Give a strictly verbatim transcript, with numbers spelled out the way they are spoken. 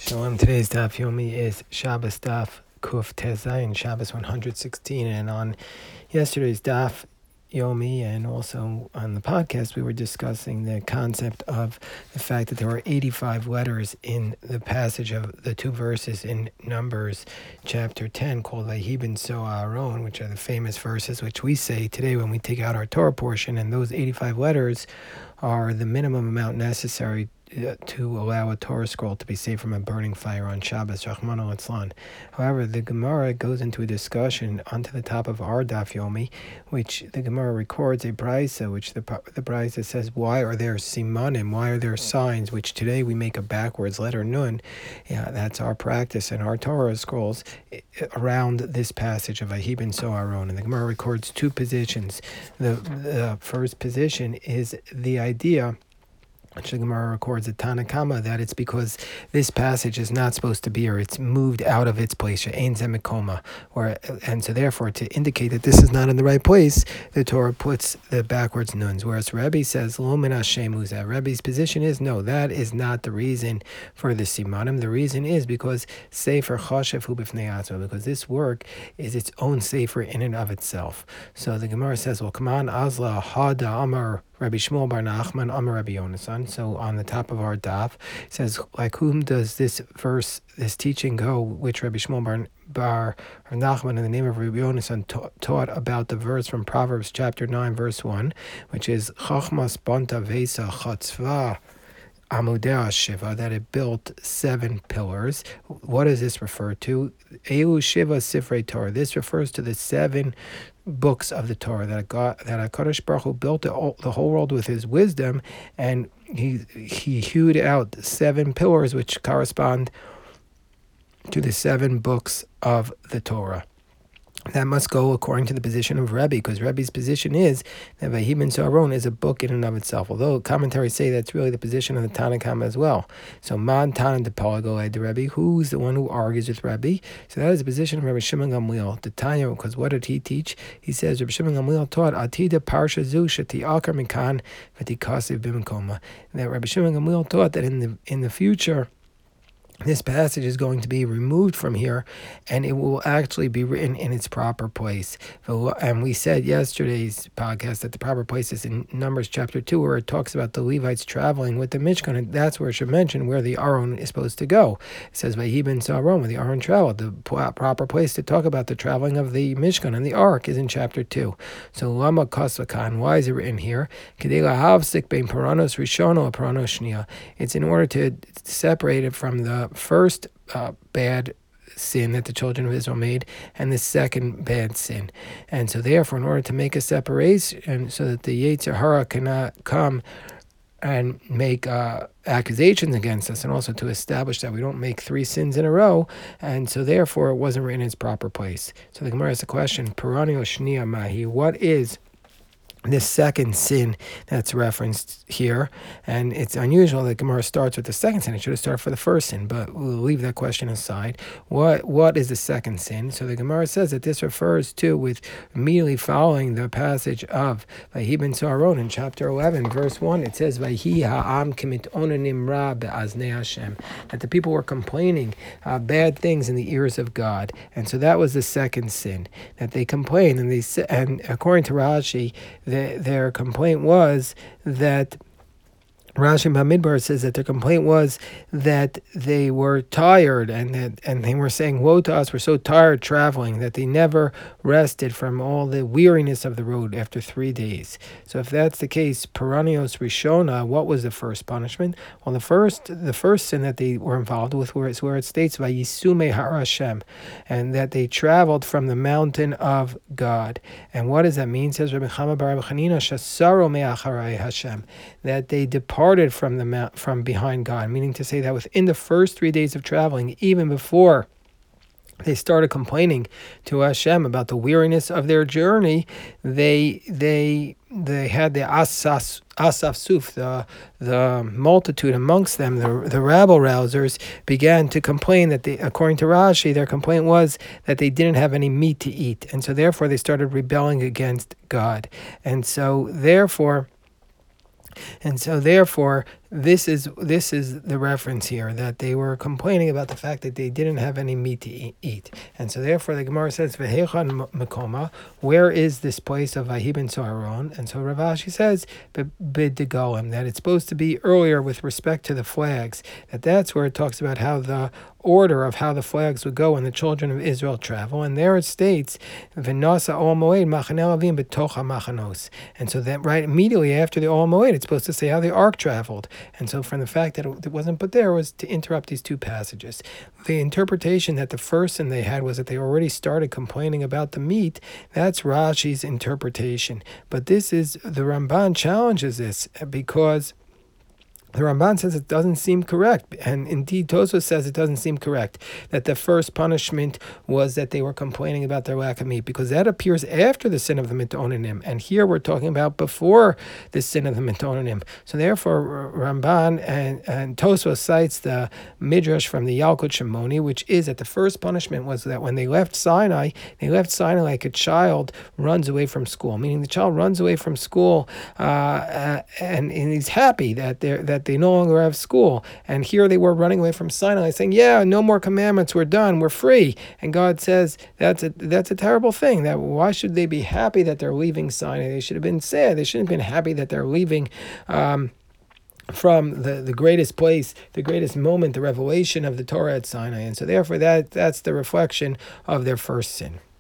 Shalom. Today's daf yomi is Shabbos daf Kuf Tezayin, Shabbos one hundred sixteen, and on yesterday's daf yomi and also on the podcast we were discussing the concept of the fact that there were eighty-five letters in the passage of the two verses in Numbers chapter ten called Vahi b'nso Aaron, which are the famous verses which we say today when we take out our Torah portion, and those eighty-five letters are the minimum amount necessary to allow a Torah scroll to be saved from a burning fire on Shabbos, Rachmana litzlan. However, the Gemara goes into a discussion onto the top of our Daf Yomi, which the Gemara records a brisa, which the the brisa says, why are there simanim, why are there signs, which today we make a backwards letter nun. Yeah, that's our practice in our Torah scrolls around this passage of Vahi b'nso Aaron. And the Gemara records two positions. The, the first position is the idea, which the Gemara records at Tana Kama, that it's because this passage is not supposed to be, or it's moved out of its place, Ein Zemikoma, or and so therefore to indicate that this is not in the right place, the Torah puts the backwards nuns. Whereas Rebbe says Lo min Hashem uzeh. Rebbe's position is no, that is not the reason for the simanim. The reason is because Sefer Choshev hu b'fnei atzmo, because this work is its own sefer in and of itself. So the Gemara says, well, come on, Azla Hada Amar Rabbi Shmuel bar Nachman Amar Rabbi Yonasan. So on the top of our daf, it says, like whom does this verse, this teaching go, which Rabbi Shmuel bar, bar Nachman in the name of Rabbi Yonasan ta- taught about the verse from Proverbs chapter nine, verse one, which is Chachmas Banta Vesa Chatzva Amudea Shiva, that it built seven pillars. What does this refer to? Elu Shiva Sifrei Torah. This refers to the seven books of the Torah that God, that HaKadosh Baruch Hu built the whole, the whole world with His wisdom, and He He hewed out seven pillars which correspond to the seven books of the Torah. That must go according to the position of Rebbe, because Rebbe's position is that Vahi b'nso Aaron is a book in and of itself, although commentaries say that's really the position of the Tana Kama as well. So Man Tana de Palago de Rebbe, who's the one who argues with Rebbe? So that is the position of Rabbi Shimon Gamliel, the Tanya, because what did he teach? He says Rabbi Shimon Gamliel taught Atida Parsha Zu Shati Akar Mikan V'tikasiv B'Mikoma. That Rabbi Shimon Gamliel taught that in the in the future, this passage is going to be removed from here, and it will actually be written in its proper place. And we said yesterday's podcast that the proper place is in Numbers chapter two, where it talks about the Levites traveling with the Mishkan, and that's where it should mention where the Aron is supposed to go. It says, Vahi b'nso Aaron, where the Aron traveled. The proper place to talk about the traveling of the Mishkan and the Ark is in chapter two. So, Lama Kasvakan, why is it written here? Kedei lahavsik bein paranos rishono paranos shnia. It's in order to separate it from the first uh, bad sin that the children of Israel made and the second bad sin. And so therefore, in order to make a separation so that the Yetzer Hara cannot come and make uh, accusations against us, and also to establish that we don't make three sins in a row, and so therefore it wasn't written in its proper place. So the Gemara has a question, Parani Oshnia Mahi, what is this second sin that's referenced here? And it's unusual that Gemara starts with the second sin. It should have started for the first sin, but we'll leave that question aside. What What is the second sin? So the Gemara says that this refers to, with immediately following the passage of Vahi b'nso Aaron in chapter eleven, verse one, it says, Vahi ha'am k'mitonanim ra be'aznei Hashem, that the people were complaining uh, bad things in the ears of God. And so that was the second sin, that they complained, and they and according to Rashi, The, their complaint was that Rashi Bamidbar says that their complaint was that they were tired, and that and they were saying, woe to us, we're so tired traveling, that they never rested from all the weariness of the road after three days. So if that's the case, Paranios Rishona, what was the first punishment? Well, the first the first sin that they were involved with was where it states, Vayisume Har Hashem, and that they traveled from the mountain of God. And what does that mean? Says Rabbi Chama bar Rabbi Chanina, Shasaro Me'acharai Hashem, that they departed from the mount, from behind God, meaning to say that within the first three days of traveling, even before they started complaining to Hashem about the weariness of their journey, they they they had the asaf asaf suf, the the multitude amongst them, the the rabble rousers, began to complain that they, according to Rashi, their complaint was that they didn't have any meat to eat, and so therefore they started rebelling against God, and so therefore. And so therefore, this is this is the reference here, that they were complaining about the fact that they didn't have any meat to eat. And so therefore the Gemara says, V'hechan Mekoma, where is this place of Vahi ben Soharon? And so Rav Ashi says, B'degolim, that it's supposed to be earlier with respect to the flags, that that's where it talks about how the order of how the flags would go when the children of Israel travel. And there it states, V'nasa Ol Moed Machaneh Avim b'tocha machanos. And so that right immediately after the Ol Moed, it's supposed to say how the ark traveled. And so from the fact that it wasn't put there was to interrupt these two passages. The interpretation that the first thing they had was that they already started complaining about the meat. That's Rashi's interpretation. But this is, the Ramban challenges this because the Ramban says it doesn't seem correct, and indeed Tosfos says it doesn't seem correct, that the first punishment was that they were complaining about their lack of meat, because that appears after the sin of the Mitonanim, and here we're talking about before the sin of the Mitonanim. So therefore Ramban and, and Tosfos cites the Midrash from the Yalkut Shimoni, which is that the first punishment was that when they left Sinai, they left Sinai like a child runs away from school, meaning the child runs away from school uh, uh, and, and he's happy that they're that they no longer have school. And here they were running away from Sinai saying, yeah, no more commandments, we're done, we're free. And God says that's a that's a terrible thing. That why should they be happy that they're leaving Sinai? They should have been sad. They shouldn't have been happy that they're leaving um, from the, the greatest place, the greatest moment, the revelation of the Torah at Sinai. And so therefore that that's the reflection of their first sin.